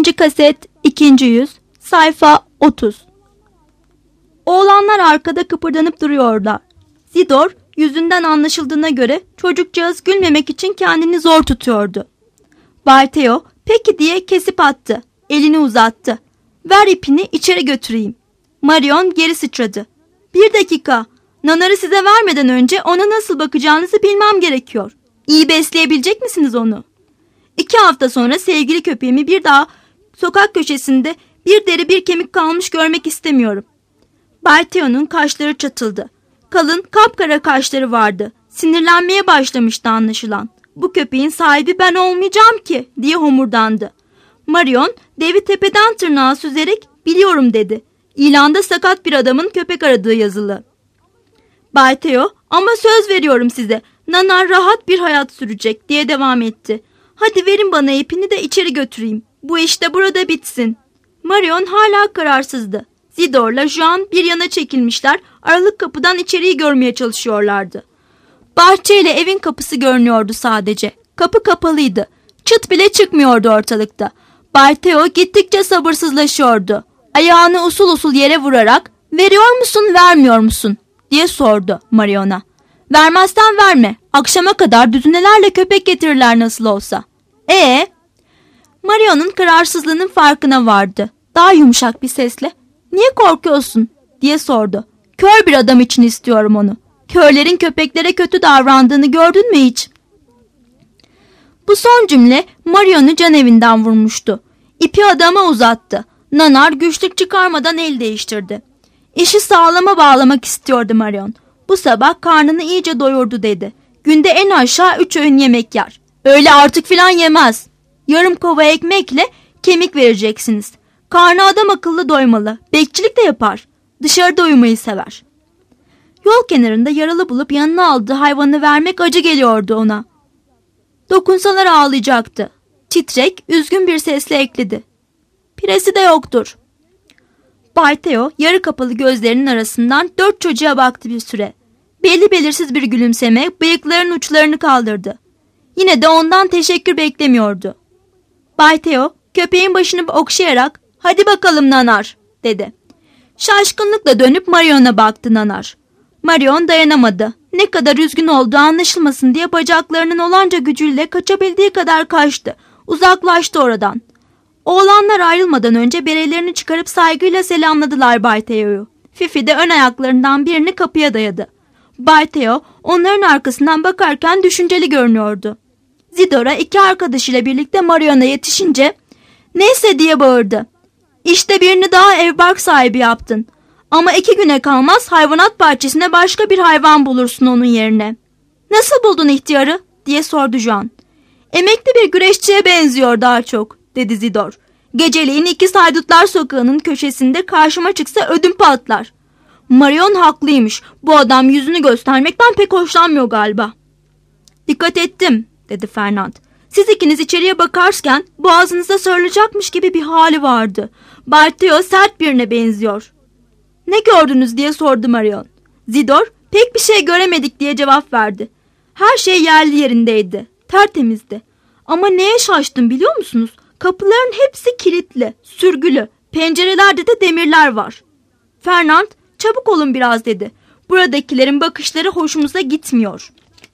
1. kaset 2. yüz sayfa 30. Oğlanlar arkada kıpırdanıp duruyorlar. Zidor yüzünden anlaşıldığına göre çocukcağız gülmemek için kendini zor tutuyordu. Barteo peki diye kesip attı. Elini uzattı. Ver ipini içeri götüreyim. Marion geri sıçradı. 1 dakika. Nanar'ı size vermeden önce ona nasıl bakacağınızı bilmem gerekiyor. İyi besleyebilecek misiniz onu? 2 hafta sonra sevgili köpeğimi bir daha sokak köşesinde bir deri bir kemik kalmış görmek istemiyorum. Barteo'nun kaşları çatıldı. Kalın kapkara kaşları vardı. Sinirlenmeye başlamıştı anlaşılan. Bu köpeğin sahibi ben olmayacağım ki diye homurdandı. Marion devi tepeden tırnağa süzerek biliyorum dedi. İlanda sakat bir adamın köpek aradığı yazılı. Barteo ama söz veriyorum size Nanar rahat bir hayat sürecek diye devam etti. Hadi verin bana ipini de içeri götüreyim. Bu iş de burada bitsin. Marion hala kararsızdı. Zidor'la Juan bir yana çekilmişler, aralık kapıdan içeriği görmeye çalışıyorlardı. Bahçeyle evin kapısı görünüyordu sadece. Kapı kapalıydı. Çıt bile çıkmıyordu ortalıkta. Barteo gittikçe sabırsızlaşıyordu. Ayağını usul usul yere vurarak veriyor musun vermiyor musun diye sordu Marion'a. Vermezsen verme. Akşama kadar düzinelerle köpek getirirler nasıl olsa. Marion'un kararsızlığının farkına vardı. Daha yumuşak bir sesle niye korkuyorsun diye sordu. Kör bir adam için istiyorum onu. Körlerin köpeklere kötü davrandığını gördün mü hiç? Bu son cümle Marion'u canevinden vurmuştu. İpi adama uzattı. Nanar güçlük çıkarmadan el değiştirdi. İşi sağlama bağlamak istiyordu Marion. Bu sabah karnını iyice doyurdu dedi. Günde en aşağı 3 öğün yemek yer. Öyle artık filan yemez. Yarım kova ekmekle kemik vereceksiniz. Karnı adam akıllı doymalı. Bekçilik de yapar. Dışarıda uyumayı sever. Yol kenarında yaralı bulup yanına aldığı hayvanı vermek acı geliyordu ona. Dokunsalar ağlayacaktı. Titrek, üzgün bir sesle ekledi. Piresi de yoktur. Barteo yarı kapalı gözlerinin arasından 4 çocuğa baktı bir süre. Belli belirsiz bir gülümseme bıyıklarının uçlarını kaldırdı. Yine de ondan teşekkür beklemiyordu. Barteo köpeğin başını okşayarak hadi bakalım Nanar dedi. Şaşkınlıkla dönüp Marion'a baktı Nanar. Marion dayanamadı. Ne kadar üzgün olduğu anlaşılmasın diye bacaklarının olanca gücüyle kaçabildiği kadar kaçtı. Uzaklaştı oradan. Oğlanlar ayrılmadan önce berelerini çıkarıp saygıyla selamladılar Barteo'yu. Fifi de ön ayaklarından birini kapıya dayadı. Barteo onların arkasından bakarken düşünceli görünüyordu. Zidor'a 2 arkadaşıyla birlikte Marion'a yetişince neyse diye bağırdı. İşte birini daha evbark sahibi yaptın. Ama 2 güne kalmaz hayvanat bahçesine başka bir hayvan bulursun onun yerine. Nasıl buldun ihtiyarı diye sordu Juan. Emekli bir güreşçiye benziyor daha çok dedi Zidor. Geceliğin 2 Saydutlar Sokağı'nın köşesinde karşıma çıksa ödüm patlar. Marion haklıymış. Bu adam yüzünü göstermekten pek hoşlanmıyor galiba. Dikkat ettim dedi Fernand. Siz ikiniz içeriye bakarken boğazınıza sarılacakmış gibi bir hali vardı. Barteo sert birine benziyor. Ne gördünüz diye sordu Marion. Zidor pek bir şey göremedik diye cevap verdi. Her şey yerli yerindeydi. Tertemizdi. Ama neye şaştım biliyor musunuz? Kapıların hepsi kilitli, sürgülü. Pencerelerde de demirler var. Fernand çabuk olun biraz dedi. Buradakilerin bakışları hoşumuza gitmiyor.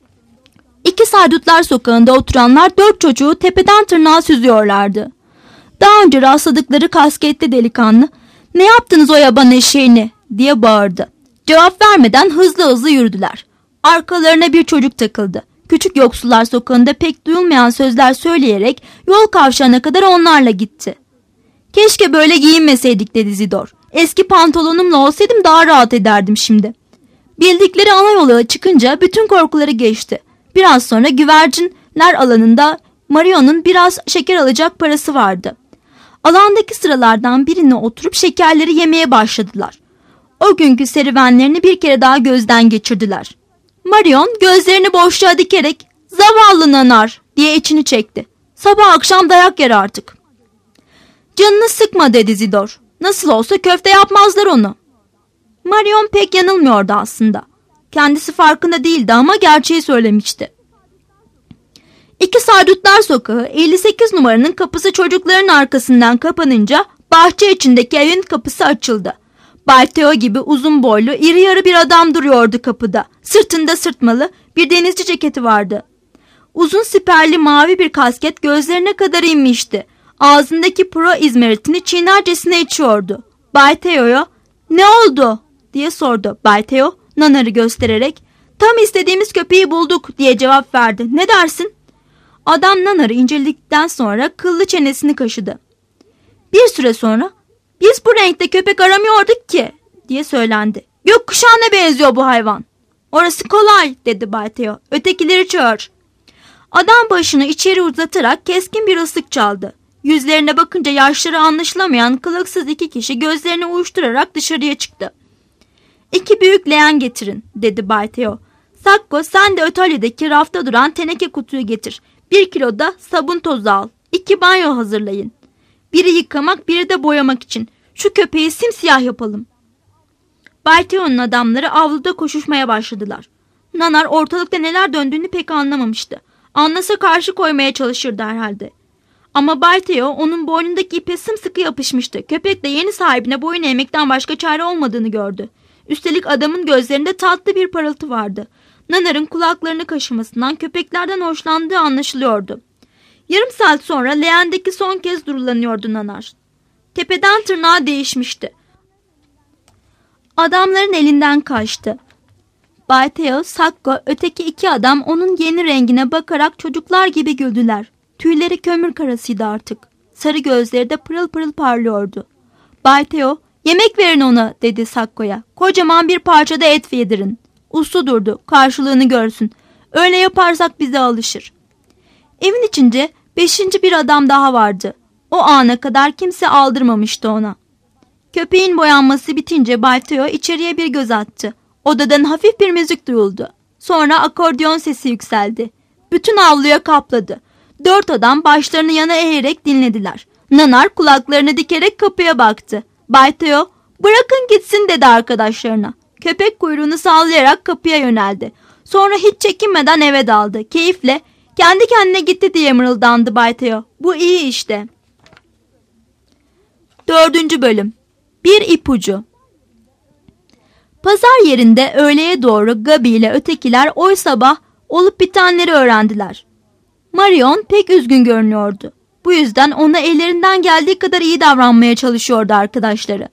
2 Saydutlar Sokağı'nda oturanlar 4 çocuğu tepeden tırnağa süzüyorlardı. Daha önce rastladıkları kasketli delikanlı ne yaptınız o yaban eşeğini diye bağırdı. Cevap vermeden hızlı hızlı yürüdüler. Arkalarına bir çocuk takıldı. Küçük Yoksullar Sokağı'nda pek duyulmayan sözler söyleyerek yol kavşağına kadar onlarla gitti. Keşke böyle giyinmeseydik dedi Zidor. Eski pantolonumla olsaydım daha rahat ederdim şimdi. Bildikleri ana yola çıkınca bütün korkuları geçti. Biraz sonra güvercinler alanında Marion'un biraz şeker alacak parası vardı. Alandaki sıralardan birine oturup şekerleri yemeye başladılar. O günkü serüvenlerini bir kere daha gözden geçirdiler. Marion gözlerini boşluğa dikerek zavallı Nanar diye içini çekti. Sabah akşam dayak yer artık. Canını sıkma dedi Zidor. Nasıl olsa köfte yapmazlar onu. Marion pek yanılmıyordu aslında. Kendisi farkında değildi ama gerçeği söylemişti. 2 Saydutlar Sokağı 58 numaranın kapısı çocukların arkasından kapanınca bahçe içindeki evin kapısı açıldı. Bay Theo gibi uzun boylu, iri yarı bir adam duruyordu kapıda. Sırtında sırtmalı bir denizci ceketi vardı. Uzun siperli mavi bir kasket gözlerine kadar inmişti. Ağzındaki pro izmaritini çiğnercesine içiyordu. Bay Theo'ya "Ne oldu?" diye sordu. Bay Theo Nanar'ı göstererek "Tam istediğimiz köpeği bulduk" diye cevap verdi. "Ne dersin?" Adam Nanar'ı inceledikten sonra kıllı çenesini kaşıdı. Bir süre sonra "Biz bu renkte köpek aramıyorduk ki" diye söylendi. "Gökkuşağına benziyor bu hayvan." "Orası kolay" dedi Bay Theo. "Ötekileri çağır." Adam başını içeri uzatarak keskin bir ıslık çaldı. Yüzlerine bakınca yaşları anlaşılamayan kılıksız 2 kişi gözlerini uyuşturarak dışarıya çıktı. "2 büyük leğen getirin" dedi Bay Theo. "Sakko, sen de atölyedeki rafta duran teneke kutuyu getir. 1 kilo da sabun tozu al. 2 banyo hazırlayın. Biri yıkamak, biri de boyamak için. Şu köpeği simsiyah yapalım." Bay Theo'nun adamları avluda koşuşmaya başladılar. Nanar ortalıkta neler döndüğünü pek anlamamıştı. Anlasa karşı koymaya çalışırdı herhalde. Ama Bay Theo onun boynundaki ipe sımsıkı yapışmıştı. Köpek de yeni sahibine boyun eğmekten başka çare olmadığını gördü. Üstelik adamın gözlerinde tatlı bir parıltı vardı. Nanar'ın kulaklarını kaşımasından köpeklerden hoşlandığı anlaşılıyordu. Yarım saat sonra leğendeki son kez durulanıyordu Nanar. Tepeden tırnağa değişmişti. Adamların elinden kaçtı. Bay Theo, Sakko, öteki 2 adam onun yeni rengine bakarak çocuklar gibi güldüler. Tüyleri kömür karasıydı artık. Sarı gözleri de pırıl pırıl parlıyordu. Bay Theo, "Yemek verin ona" dedi Sakko'ya. "Kocaman bir parça da et yedirin." Uslu durdu, karşılığını görsün. "Öyle yaparsak bize alışır." Evin içinde 5. bir adam daha vardı. O ana kadar kimse aldırmamıştı ona. Köpeğin boyanması bitince Bay Theo içeriye bir göz attı. Odadan hafif bir müzik duyuldu. Sonra akordeon sesi yükseldi. Bütün avluya kapladı. 4 adam başlarını yana eğerek dinlediler. Nanar kulaklarını dikerek kapıya baktı. Bay Theo, "Bırakın gitsin" dedi arkadaşlarına. Köpek kuyruğunu sallayarak kapıya yöneldi. Sonra hiç çekinmeden eve daldı. Keyifle kendi kendine gitti diye mırıldandı Bay Theo. "Bu iyi işte." 4. bölüm. Bir ipucu. Pazar yerinde öğleye doğru Gabi ile ötekiler o sabah olup bitenleri öğrendiler. Marion pek üzgün görünüyordu. Bu yüzden ona ellerinden geldiği kadar iyi davranmaya çalışıyordu arkadaşları.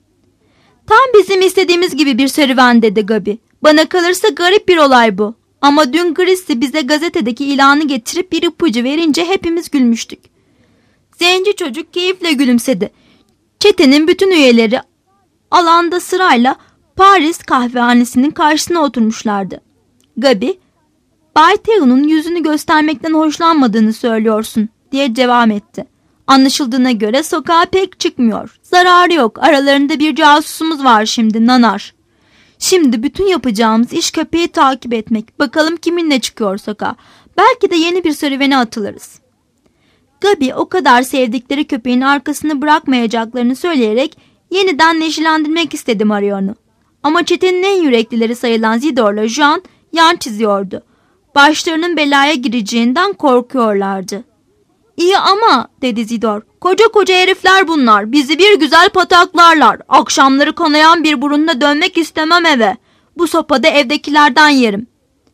"Tam bizim istediğimiz gibi bir serüven" dedi Gabi. "Bana kalırsa garip bir olay bu. Ama dün Christy bize gazetedeki ilanı getirip bir ipucu verince hepimiz gülmüştük." Zenci çocuk keyifle gülümsedi. Çetenin bütün üyeleri alanda sırayla Paris kahvehanesinin karşısına oturmuşlardı. Gabi, "Bay Theo'nun yüzünü göstermekten hoşlanmadığını söylüyorsun" diye devam etti. "Anlaşıldığına göre sokağa pek çıkmıyor. Zararı yok. Aralarında bir casusumuz var şimdi, Nanar. Şimdi bütün yapacağımız iş köpeği takip etmek. Bakalım kiminle çıkıyor sokağa. Belki de yeni bir serüvene atılırız." Gabi o kadar sevdikleri köpeğin arkasını bırakmayacaklarını söyleyerek yeniden neşelendirmek istedi Marion'u. Ama çetenin en yüreklileri sayılan Zidor'la Jean yan çiziyordu. Başlarının belaya gireceğinden korkuyorlardı. "İyi ama" dedi Zidor, "koca koca herifler bunlar. Bizi bir güzel pataklarlar. Akşamları kanayan bir burunla dönmek istemem eve. Bu sopada evdekilerden yerim."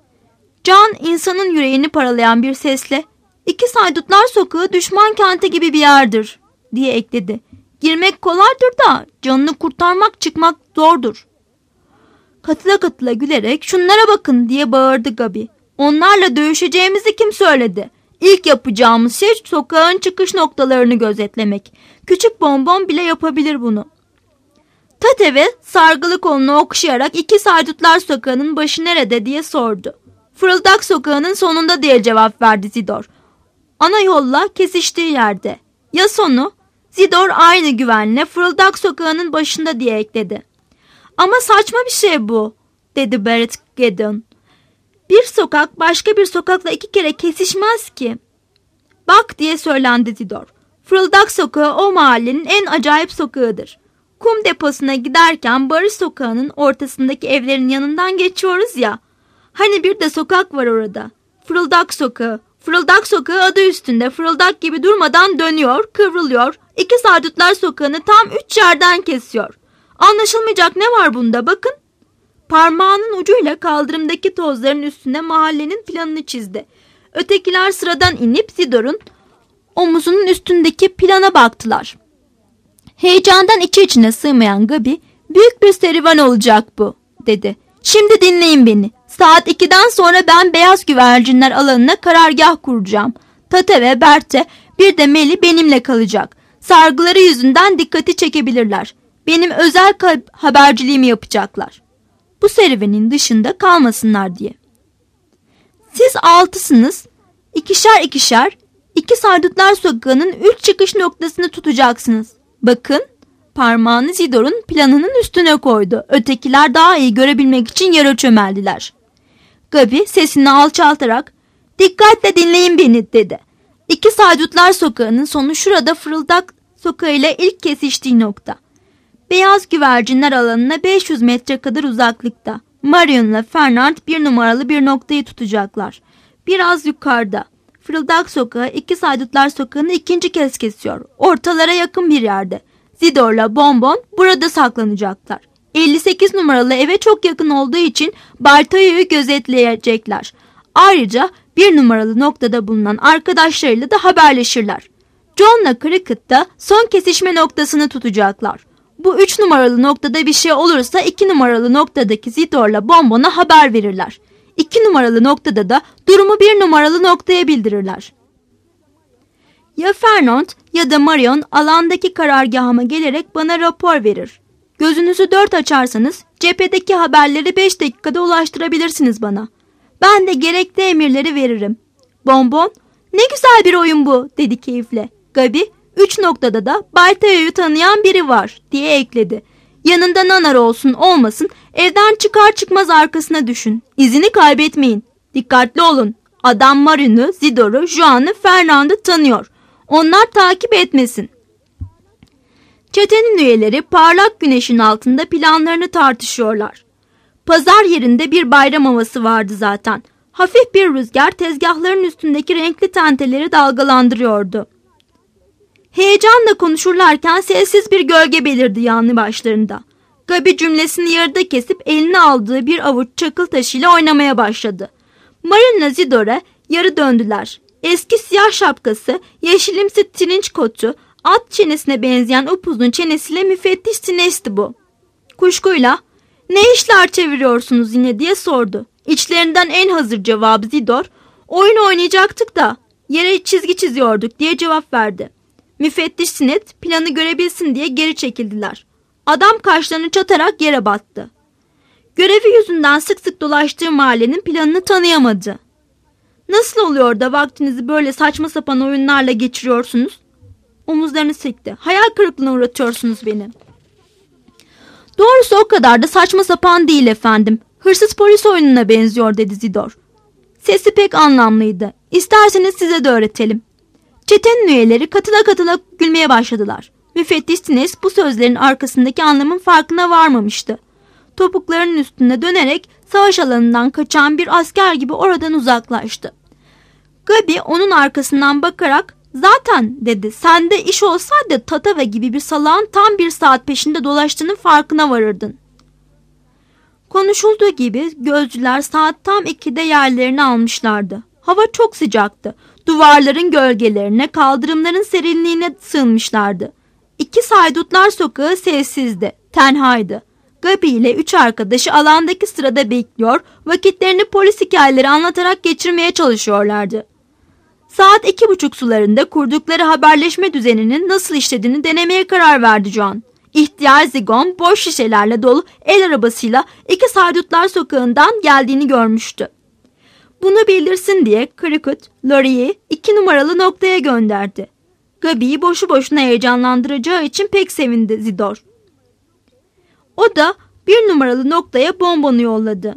Jean insanın yüreğini paralayan bir sesle "2 Saydutlar Sokağı düşman kenti gibi bir yerdir" diye ekledi. "Girmek kolaydır da canını kurtarmak çıkmak zordur." Katıla katıla gülerek "Şunlara bakın" diye bağırdı Gabi. "Onlarla dövüşeceğimizi kim söyledi? İlk yapacağımız şey sokağın çıkış noktalarını gözetlemek. Küçük Bonbon bile yapabilir bunu." Tateve sargılı kolunu okşayarak "2 Saydutlar Sokağı'nın başı nerede?" diye sordu. "Fırıldak Sokağı'nın sonunda" diye cevap verdi Zidor. "Ana yolla kesiştiği yerde." "Ya sonu?" Zidor aynı güvenle "Fırıldak Sokağı'nın başında" diye ekledi. "Ama saçma bir şey bu" dedi Barrett Gideon. "Bir sokak başka bir sokakla 2 kere kesişmez ki." "Bak" diye söylendi Zidor. "Fırıldak Sokağı o mahallenin en acayip sokağıdır. Kum deposuna giderken Barış Sokağı'nın ortasındaki evlerin yanından geçiyoruz ya. Hani bir de sokak var orada. Fırıldak Sokağı. Fırıldak Sokağı adı üstünde fırıldak gibi durmadan dönüyor, kıvrılıyor. İki Haydutlar Sokağı'nı tam 3 yerden kesiyor. Anlaşılmayacak ne var bunda bakın. Parmağının ucuyla kaldırımdaki tozların üstüne mahallenin planını çizdi. Ötekiler sıradan inip Zidor'un omuzunun üstündeki plana baktılar. Heyecandan içi içine sığmayan Gabi, "Büyük bir serüven olacak bu," dedi. "Şimdi dinleyin beni. Saat 2'den sonra ben Beyaz Güvercinler alanına karargah kuracağım. Tate ve Bert'e, bir de Meli benimle kalacak. Sargıları yüzünden dikkati çekebilirler. Benim özel haberciliğimi yapacaklar. Bu serüvenin dışında kalmasınlar diye. Siz 6'sınız. İkişer ikişer, iki Haydutlar Sokağı'nın 3 çıkış noktasını tutacaksınız. Bakın." Parmağını Zidor'un planının üstüne koydu. Ötekiler daha iyi görebilmek için yere çömeldiler. Gabi sesini alçaltarak, "Dikkatle dinleyin beni," dedi. İki Haydutlar Sokağı'nın sonu şurada Fırıldak Sokağı ile ilk kesiştiği nokta. Beyaz Güvercinler alanına 500 metre kadar uzaklıkta. Marion'la Fernand 1 numaralı bir noktayı tutacaklar. Biraz yukarıda. Fırıldak Sokağı iki Haydutlar Sokağı'nı ikinci kez kesiyor. Ortalara yakın bir yerde. Zidor'la Bonbon burada saklanacaklar. 58 numaralı eve çok yakın olduğu için Bartoya'yı gözetleyecekler. Ayrıca 1 numaralı noktada bulunan arkadaşlarıyla da haberleşirler. John'la Cricket da son kesişme noktasını tutacaklar. Bu 3 numaralı noktada bir şey olursa 2 numaralı noktadaki Zidor'la Bonbon'a haber verirler. 2 numaralı noktada da durumu 1 numaralı noktaya bildirirler. Ya Fernand ya da Marion alandaki karargahıma gelerek bana rapor verir. Gözünüzü 4 açarsanız cephedeki haberleri 5 dakikada ulaştırabilirsiniz bana. Ben de gerekli emirleri veririm. Bonbon, "Ne güzel bir oyun bu," dedi keyifle. Gabi, 3 noktada da Bartoya'yı tanıyan biri var," diye ekledi. "Yanında Nanar olsun olmasın evden çıkar çıkmaz arkasına düşün. İzini kaybetmeyin. Dikkatli olun. Adam Marion'u, Zidor'u, Juan'ı, Fernand'ı tanıyor. Onlar takip etmesin." Çetenin üyeleri parlak güneşin altında planlarını tartışıyorlar. Pazar yerinde bir bayram havası vardı zaten. Hafif bir rüzgar tezgahların üstündeki renkli tenteleri dalgalandırıyordu. Heyecanla konuşurlarken sessiz bir gölge belirdi yanı başlarında. Gabi cümlesini yarıda kesip eline aldığı bir avuç çakıl taşıyla oynamaya başladı. Marion'la Zidor'a yarı döndüler. Eski siyah şapkası, yeşilimsi trenç kotu, at çenesine benzeyen upuzun çenesiyle müfettiş Sines'ti bu. Kuşkuyla, "Ne işler çeviriyorsunuz yine?" diye sordu. İçlerinden en hazır cevabı Zidor, "Oyun oynayacaktık da yere çizgi çiziyorduk," diye cevap verdi. Müfettiş Sinet planı görebilsin diye geri çekildiler. Adam kaşlarını çatarak yere battı. Görevi yüzünden sık sık dolaştığı mahallenin planını tanıyamadı. "Nasıl oluyor da vaktinizi böyle saçma sapan oyunlarla geçiriyorsunuz?" Omuzlarını silkti. "Hayal kırıklığına uğratıyorsunuz beni." "Doğrusu o kadar da saçma sapan değil efendim. Hırsız polis oyununa benziyor," dedi Zidor. Sesi pek anlamlıydı. "İsterseniz size de öğretelim." Çetenin üyeleri katıla katıla gülmeye başladılar. Müfettiş Sines bu sözlerin arkasındaki anlamın farkına varmamıştı. Topuklarının üstünde dönerek savaş alanından kaçan bir asker gibi oradan uzaklaştı. Gabi onun arkasından bakarak, "Zaten," dedi, "sende iş olsaydı Tatava gibi bir salağın tam 1 saat peşinde dolaştığının farkına varırdın." Konuşulduğu gibi gözcüler saat tam 2'de yerlerini almışlardı. Hava çok sıcaktı. Duvarların gölgelerine, kaldırımların serinliğine sığınmışlardı. İki Haydutlar Sokağı sessizdi, tenhaydı. Gabi ile 3 arkadaşı alandaki sırada bekliyor, vakitlerini polis hikayeleri anlatarak geçirmeye çalışıyorlardı. Saat 2:30 sularında kurdukları haberleşme düzeninin nasıl işlediğini denemeye karar verdi John. İhtiyar Zigon boş şişelerle dolu el arabasıyla iki Haydutlar Sokağı'ndan geldiğini görmüştü. Bunu bildirsin diye Cricket, Laurie'yi 2 numaralı noktaya gönderdi. Gabi'yi boşu boşuna heyecanlandıracağı için pek sevindi Zidor. O da 1 numaralı noktaya Bonbon'u yolladı.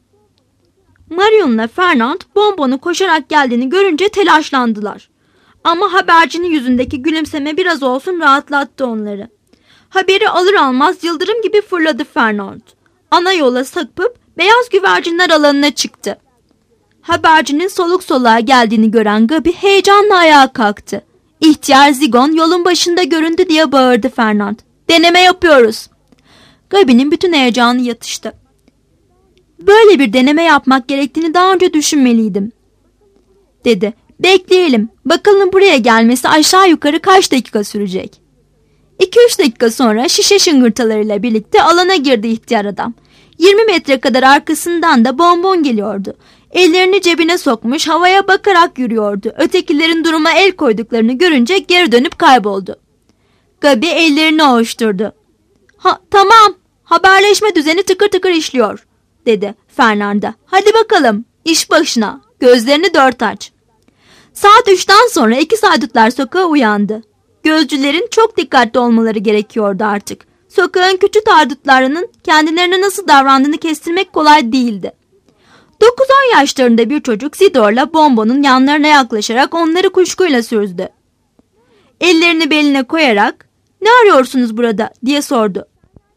Marion'la Fernand Bonbon'u koşarak geldiğini görünce telaşlandılar. Ama habercinin yüzündeki gülümseme biraz olsun rahatlattı onları. Haberi alır almaz yıldırım gibi fırladı Fernand. Ana yola sapıp Beyaz Güvercinler alanına çıktı. Habercinin soluk soluğa geldiğini gören Gabi heyecanla ayağa kalktı. İhtiyar Zigon yolun başında göründü diye bağırdı Fernand. Deneme yapıyoruz. Gabi'nin bütün heyecanı yatıştı. Böyle bir deneme yapmak gerektiğini daha önce düşünmeliydim, dedi. Bekleyelim. Bakalım buraya gelmesi aşağı yukarı kaç dakika sürecek? 2-3 dakika sonra şişe şıngırtalarıyla birlikte alana girdi ihtiyar adam. 20 metre kadar arkasından da Bonbon geliyordu. Ellerini cebine sokmuş havaya bakarak yürüyordu. Ötekilerin duruma el koyduklarını görünce geri dönüp kayboldu. Gabi ellerini ovuşturdu. Tamam, haberleşme düzeni tıkır tıkır işliyor, dedi Fernanda. Hadi bakalım, iş başına, gözlerini dört aç. Saat 3'ten sonra 2 Saydutlar sokağı uyandı. Gözcülerin çok dikkatli olmaları gerekiyordu artık. Sokağın küçük haydutlarının kendilerine nasıl davrandığını kestirmek kolay değildi. 9-10 yaşlarında bir çocuk Zidor'la Bonbon'un yanlarına yaklaşarak onları kuşkuyla süzdü. Ellerini beline koyarak "Ne arıyorsunuz burada?" diye sordu.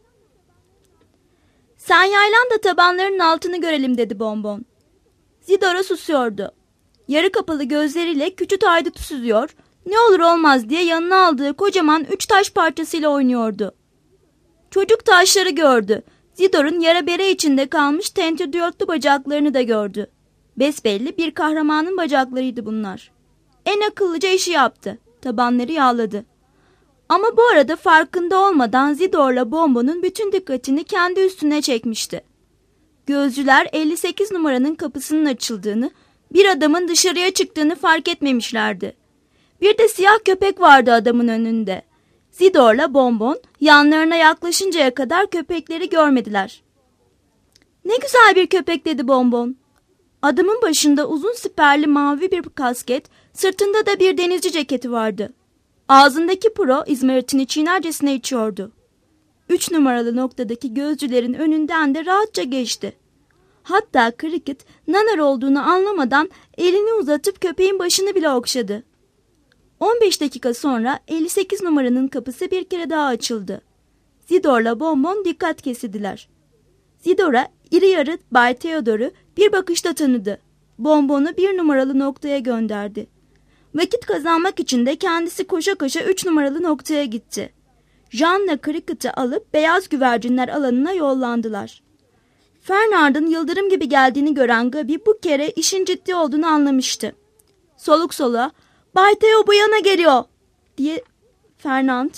"Sen yaylan da tabanlarının altını görelim," dedi Bonbon. Zidor'a susuyordu. Yarı kapalı gözleriyle küçük haydutu süzüyor, ne olur olmaz diye yanına aldığı kocaman 3 taş parçasıyla oynuyordu. Çocuk taşları gördü. Zidor'un yara bere içinde kalmış tentürdiyotlu bacaklarını da gördü. Besbelli bir kahramanın bacaklarıydı bunlar. En akıllıca işi yaptı. Tabanları yağladı. Ama bu arada farkında olmadan Zidor'la Bonbon'un bütün dikkatini kendi üstüne çekmişti. Gözcüler 58 numaranın kapısının açıldığını, bir adamın dışarıya çıktığını fark etmemişlerdi. Bir de siyah köpek vardı adamın önünde. Zidor'la Bonbon yanlarına yaklaşıncaya kadar köpekleri görmediler. "Ne güzel bir köpek," dedi Bonbon. Adamın başında uzun siperli mavi bir kasket, sırtında da bir denizci ceketi vardı. Ağzındaki puro izmaritini çiğnercesine içiyordu. 3 numaralı noktadaki gözcülerin önünden de rahatça geçti. Hatta Cricket nanar olduğunu anlamadan elini uzatıp köpeğin başını bile okşadı. 15 dakika sonra 58 numaranın kapısı bir kere daha açıldı. Zidor'la Bonbon dikkat kesildiler. Zidor'a iri yarı Bay Theodor'u bir bakışta tanıdı. Bonbon'u 1 numaralı noktaya gönderdi. Vakit kazanmak için de kendisi koşa koşa 3 numaralı noktaya gitti. Jean'la Cricket'ı alıp beyaz güvercinler alanına yollandılar. Fernand'ın yıldırım gibi geldiğini gören Gabi bu kere işin ciddi olduğunu anlamıştı. Soluk soluğa "Bay Theo bu yana geliyor," diye Fernand.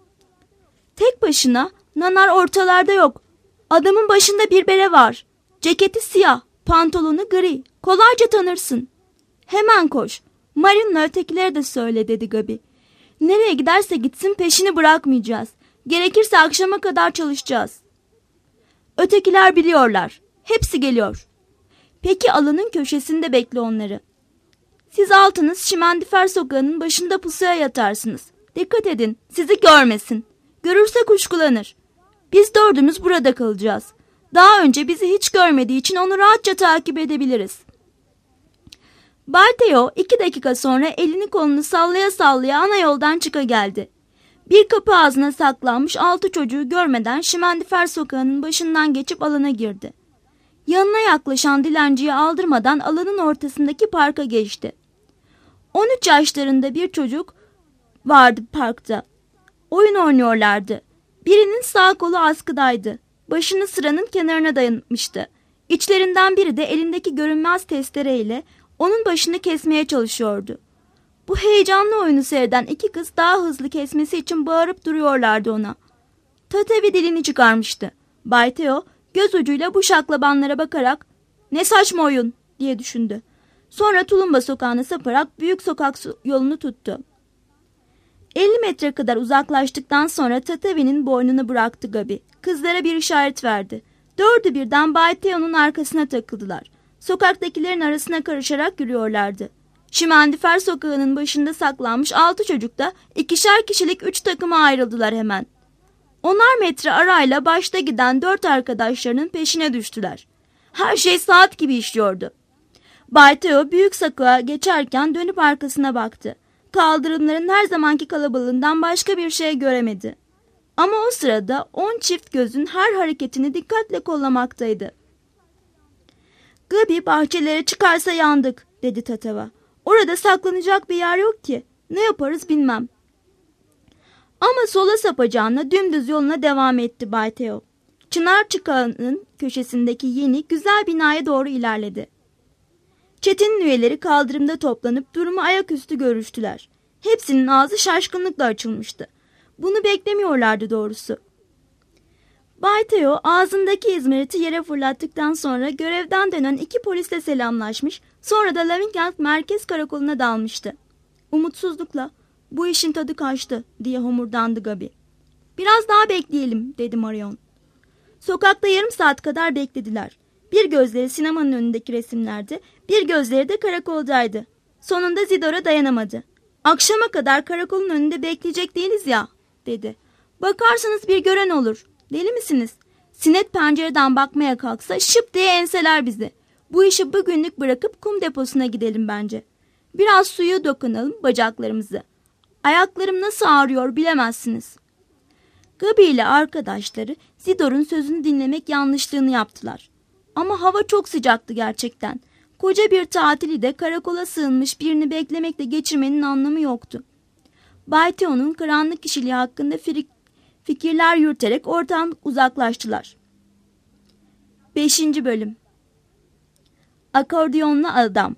Tek başına, nanar ortalarda yok. Adamın başında bir bere var. Ceketi siyah, pantolonu gri. Kolayca tanırsın. Hemen koş. Marine'la ötekilere de söyle, dedi Gabi. Nereye giderse gitsin peşini bırakmayacağız. Gerekirse akşama kadar çalışacağız. Ötekiler biliyorlar. Hepsi geliyor. Peki alanın köşesinde bekle onları. Siz altınız Şimendifer sokağının başında pusuya yatarsınız. Dikkat edin, sizi görmesin. Görürse kuşkulanır. Biz dördümüz burada kalacağız. Daha önce bizi hiç görmediği için onu rahatça takip edebiliriz. Bay Theo 2 dakika sonra elini kolunu sallaya sallaya ana yoldan çıka geldi. Bir kapı ağzına saklanmış 6 çocuğu görmeden Şimendifer sokağının başından geçip alana girdi. Yanına yaklaşan dilenciyi aldırmadan alanın ortasındaki parka geçti. 13 yaşlarında bir çocuk vardı parkta. Oyun oynuyorlardı. Birinin sağ kolu askıdaydı. Başını sıranın kenarına dayanmıştı. İçlerinden biri de elindeki görünmez testereyle onun başını kesmeye çalışıyordu. Bu heyecanlı oyunu seyreden 2 kız daha hızlı kesmesi için bağırıp duruyorlardı ona. Tatevi dilini çıkarmıştı. Bay Theo göz ucuyla bu şaklabanlara bakarak "Ne saçma oyun," diye düşündü. Sonra Tulumba sokağına saparak büyük sokak yolunu tuttu. 50 metre kadar uzaklaştıktan sonra Tatevi'nin boynunu bıraktı Gabi. Kızlara bir işaret verdi. 4'ü birden Bay Theo'nun arkasına takıldılar. Sokaktakilerin arasına karışarak yürüyorlardı. Şimendifer sokağının başında saklanmış 6 çocuk da 2'şer kişilik 3 takıma ayrıldılar hemen. 10'ar metre arayla başta giden 4 arkadaşlarının peşine düştüler. Her şey saat gibi işliyordu. Bay Theo büyük sokağa geçerken dönüp arkasına baktı. Kaldırımların her zamanki kalabalığından başka bir şey göremedi. Ama o sırada 10 çift gözün her hareketini dikkatle kollamaktaydı. Gabi bahçelere çıkarsa yandık dedi Tatava. Orada saklanacak bir yer yok ki. Ne yaparız bilmem. Ama sola sapacağına dümdüz yoluna devam etti Bay Theo. Çınar çıkağının köşesindeki yeni güzel binaya doğru ilerledi. Çetenin üyeleri kaldırımda toplanıp durumu ayaküstü görüştüler. Hepsinin ağzı şaşkınlıkla açılmıştı. Bunu beklemiyorlardı doğrusu. Bay Theo ağzındaki izmariti yere fırlattıktan sonra görevden dönen 2 polisle selamlaşmış, sonra da Lavington Merkez Karakolu'na dalmıştı. Umutsuzlukla "Bu işin tadı kaçtı" diye homurdandı Gabi. "Biraz daha bekleyelim" dedi Marion. Sokakta yarım saat kadar beklediler. Bir gözleri sinemanın önündeki resimlerde, bir gözleri de karakoldaydı. Sonunda Zidor'a dayanamadı. "Akşama kadar karakolun önünde bekleyecek değiliz ya" dedi. "Bakarsanız bir gören olur. Deli misiniz? Sinet pencereden bakmaya kalksa şıp diye enseler bizi. Bu işi bugünlük bırakıp kum deposuna gidelim bence. Biraz suyu dokunalım bacaklarımızı. Ayaklarım nasıl ağrıyor bilemezsiniz." Gabi ile arkadaşları Zidor'un sözünü dinlemek yanlışlığını yaptılar. Ama hava çok sıcaktı gerçekten. Koca bir tatili de karakola sığınmış birini beklemekle geçirmenin anlamı yoktu. Bay Theo'nun karanlık kişiliği hakkında fikirler yürüterek oradan uzaklaştılar. 5. Bölüm. Akordiyonlu Adam.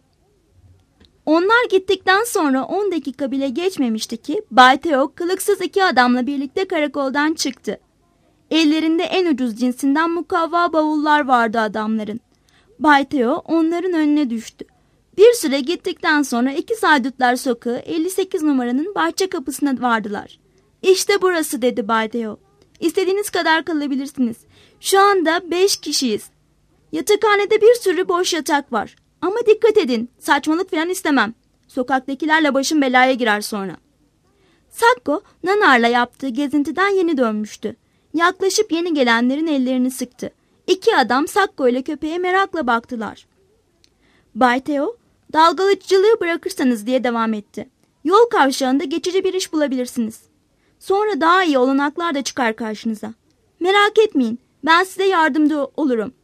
Onlar gittikten sonra 10 dakika bile geçmemişti ki Bay Theo kılıksız 2 adamla birlikte karakoldan çıktı. Ellerinde en ucuz cinsinden mukavva bavullar vardı adamların. Bay Theo onların önüne düştü. Bir süre gittikten sonra 2 Saydutlar Sokağı 58 numaranın bahçe kapısına vardılar. "İşte burası" dedi Bay Theo. "İstediğiniz kadar kalabilirsiniz. Şu anda 5 kişiyiz. Yatakhanede bir sürü boş yatak var. Ama dikkat edin, saçmalık falan istemem. Sokaktakilerle başım belaya girer sonra." Sakko, Nanar'la yaptığı gezintiden yeni dönmüştü. Yaklaşıp yeni gelenlerin ellerini sıktı. 2 adam Sakko ile köpeğe merakla baktılar. Bay Theo, "Dalgalıcılığı bırakırsanız" diye devam etti. "Yol kavşağında geçici bir iş bulabilirsiniz. Sonra daha iyi olanaklar da çıkar karşınıza. Merak etmeyin, ben size yardımcı olurum."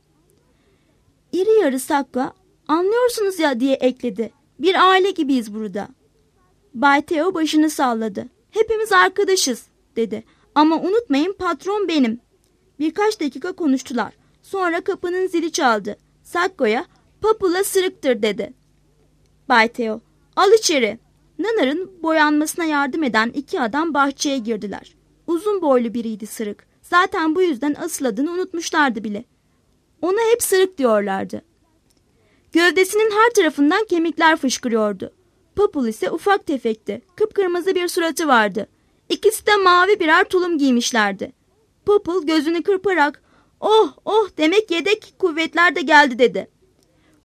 İri yarı Sakko, "Anlıyorsunuz ya" diye ekledi. "Bir aile gibiyiz burada." Bay Theo başını salladı. "Hepimiz arkadaşız" dedi. "Ama unutmayın, patron benim." Birkaç dakika konuştular. Sonra kapının zili çaldı. Sakko'ya "Papula sırıktır" dedi. Bay Theo, "Al içeri." Nanar'ın boyanmasına yardım eden 2 adam bahçeye girdiler. Uzun boylu biriydi Sırık. Zaten bu yüzden asıl adını unutmuşlardı bile. Ona hep Sırık diyorlardı. Gövdesinin her tarafından kemikler fışkırıyordu. Papul ise ufak tefekti. Kıpkırmızı bir suratı vardı. İkisi de mavi birer tulum giymişlerdi. Papul gözünü kırparak "Oh oh, demek yedek kuvvetler de geldi" dedi.